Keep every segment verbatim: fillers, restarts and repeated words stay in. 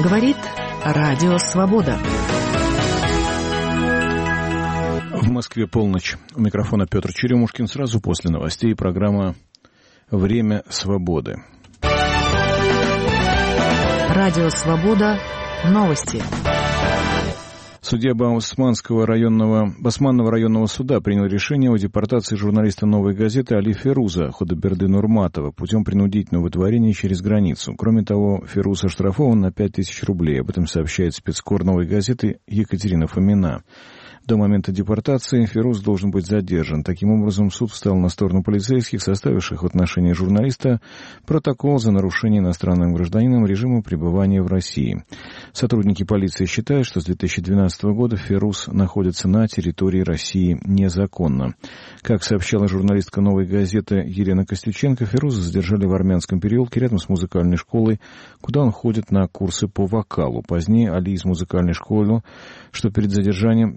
Говорит Радио Свобода. В Москве полночь. У микрофона Петр Черемушкин. Сразу после новостей программа «Время свободы». Радио Свобода. Новости. Судья Басманского районного, Басманного районного суда принял решение о депортации журналиста «Новой газеты» Али Феруза Худайберды Нурматова путем принудительного выдворения через границу. Кроме того, Феруз оштрафован на пять тысяч рублей. Об этом сообщает спецкор «Новой газеты» Екатерина Фомина. До момента депортации Феруз должен быть задержан. Таким образом, суд встал на сторону полицейских, составивших в отношении журналиста протокол за нарушение иностранным гражданином режима пребывания в России. Сотрудники полиции считают, что с две тысячи двенадцатого года Феруз находится на территории России незаконно. Как сообщала журналистка «Новой газеты» Елена Костюченко, Феруза задержали в Армянском переулке рядом с музыкальной школой, куда он ходит на курсы по вокалу. Позднее Али из музыкальной школы, что перед задержанием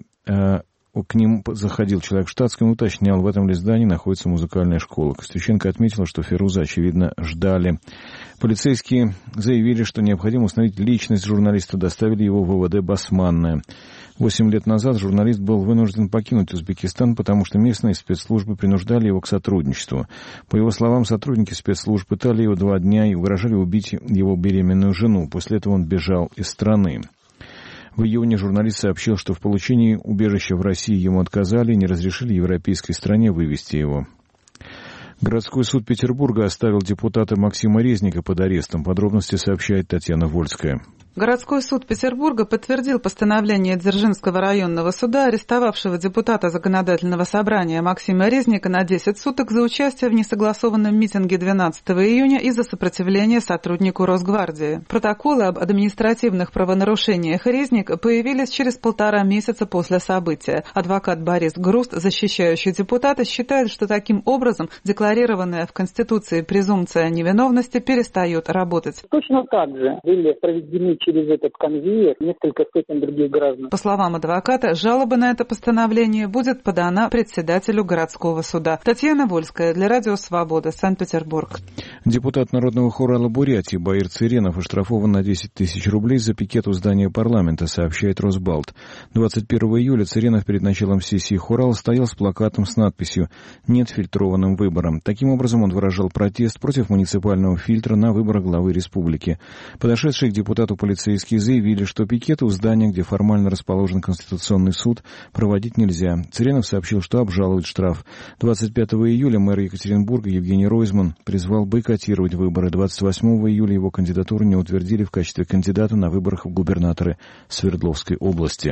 к ним заходил человек в штатском и уточнял, в этом ли здании находится музыкальная школа. Костюченко отметила, что Феруза, очевидно, ждали. Полицейские заявили, что необходимо установить личность журналиста, доставили его в ВВД Басманное. Восемь лет назад журналист был вынужден покинуть Узбекистан, потому что местные спецслужбы принуждали его к сотрудничеству. По его словам, сотрудники спецслужб пытали его два дня и угрожали убить его беременную жену. После этого он бежал из страны. В июне журналист сообщил, что в получении убежища в России ему отказали и не разрешили европейской стране вывезти его. Городской суд Петербурга оставил депутата Максима Резника под арестом. Подробности сообщает Татьяна Вольская. Городской суд Петербурга подтвердил постановление Дзержинского районного суда, арестовавшего депутата Законодательного собрания Максима Резника на десять суток за участие в несогласованном митинге двенадцатого июня из-за сопротивления сотруднику Росгвардии. Протоколы об административных правонарушениях Резника появились через полтора месяца после события. Адвокат Борис Груст, защищающий депутата, считает, что таким образом декларированная в Конституции презумпция невиновности перестает работать. Точно так же были проведены через этот конвейер несколько сотен других граждан. По словам адвоката, жалоба на это постановление будет подана председателю городского суда. Татьяна Вольская для Радио Свобода, Санкт-Петербург. Депутат Народного хора Бурятии Баир Цыренов оштрафован на десять тысяч рублей за пикет у здания парламента, сообщает Росбалт. двадцать первого июля Цыренов перед началом сессии хорала стоял с плакатом с надписью «Нет фильтрованным выборам». Таким образом, он выражал протест против муниципального фильтра на выборах главы республики. Подошедшие к депутату полицейские заявили, что пикеты у здания, где формально расположен Конституционный суд, проводить нельзя. Цыренов сообщил, что обжалует штраф. двадцать пятого июля мэр Екатеринбурга Евгений Ройзман призвал бойкотировать выборы. двадцать восьмого июля его кандидатуру не утвердили в качестве кандидата на выборах в губернаторы Свердловской области.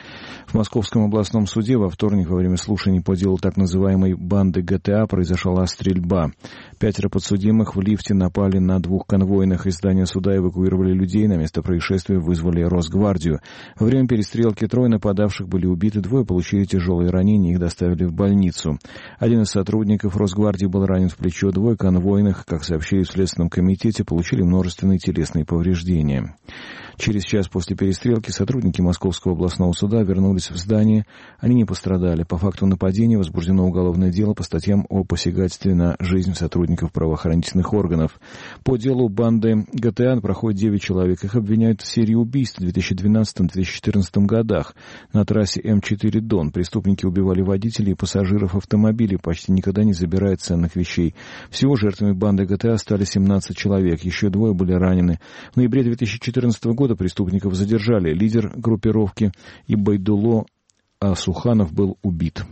В Московском областном суде во вторник во время слушаний по делу так называемой банды ГТА произошла стрельба. Пятеро подсудимых в лифте напали на двух конвойных. Из здания суда эвакуировали людей. На место происшествия вызвали Росгвардию. Во время перестрелки трое нападавших были убиты, двое получили тяжелые ранения, их доставили в больницу. Один из сотрудников Росгвардии был ранен в плечо, двое конвойных, как сообщили в Следственном комитете, получили множественные телесные повреждения. Через час после перестрелки сотрудники Московского областного суда вернулись в здание. Они не пострадали. По факту нападения возбуждено уголовное дело по статьям о посягательстве на жизнь сотрудников правоохранительных органов. По делу банды ГТА проходит девять человек. Их обвиняют в серии убийств в две тысячи двенадцатом — две тысячи четырнадцатом годах. На трассе Эм четыре Дон преступники убивали водителей и пассажиров автомобилей, почти никогда не забирая ценных вещей. Всего жертвами банды ГТА стали семнадцать человек. Еще двое были ранены. В ноябре две тысячи четырнадцатого года преступников задержали. Лидер группировки Ибайдулло Асуханов был убит.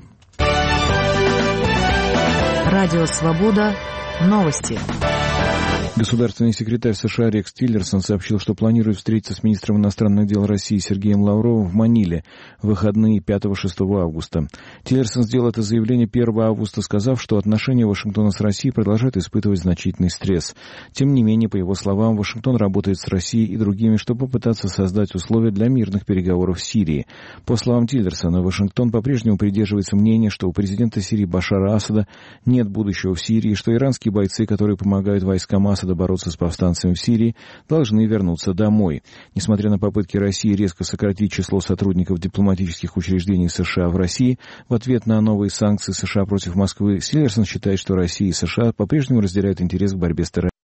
Радио Свобода. Новости. Государственный секретарь США Рекс Тиллерсон сообщил, что планирует встретиться с министром иностранных дел России Сергеем Лавровым в Маниле в выходные пятого-шестого августа. Тиллерсон сделал это заявление первого августа, сказав, что отношения Вашингтона с Россией продолжают испытывать значительный стресс. Тем не менее, по его словам, Вашингтон работает с Россией и другими, чтобы попытаться создать условия для мирных переговоров в Сирии. По словам Тиллерсона, Вашингтон по-прежнему придерживается мнения, что у президента Сирии Башара Асада нет будущего в Сирии, что иранские бойцы, которые помогают войскам Асада бороться с повстанцами в Сирии, должны вернуться домой. Несмотря на попытки России резко сократить число сотрудников дипломатических учреждений США в России в ответ на новые санкции США против Москвы, Тиллерсон считает, что Россия и США по-прежнему разделяют интерес к борьбе с терроризмом.